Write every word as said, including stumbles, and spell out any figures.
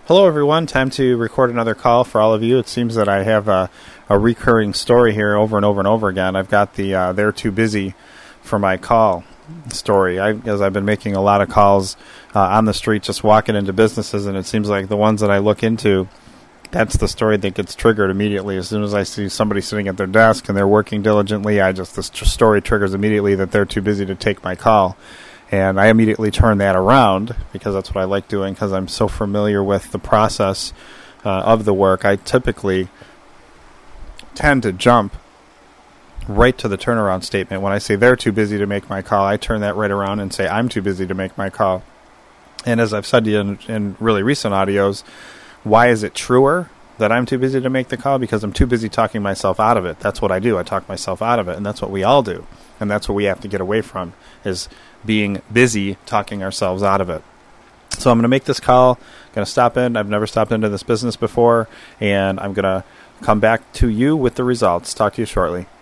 Hello, everyone. Time to record another call for all of you. It seems that I have a, a recurring story here over and over and over again. I've got the uh, they're too busy for my call story. I, as I've been making a lot of calls uh, on the street, just walking into businesses, and it seems like the ones that I look into, that's the story that gets triggered immediately. As soon as I see somebody sitting at their desk and they're working diligently, I just this story triggers immediately that they're too busy to take my call. And I immediately turn that around because that's what I like doing because I'm so familiar with the process uh, of the work. I typically tend to jump right to the turnaround statement. When I say they're too busy to make my call, I turn that right around and say I'm too busy to make my call. And as I've said to you in, in really recent audios, why is it truer that I'm too busy to make the call? Because I'm too busy talking myself out of it. That's what I do. I talk myself out of it, and that's what we all do. And that's what we have to get away from, is being busy talking ourselves out of it. So I'm going to make this call, going to stop in. I've never stopped into this business before, and I'm going to come back to you with the results. Talk to you shortly.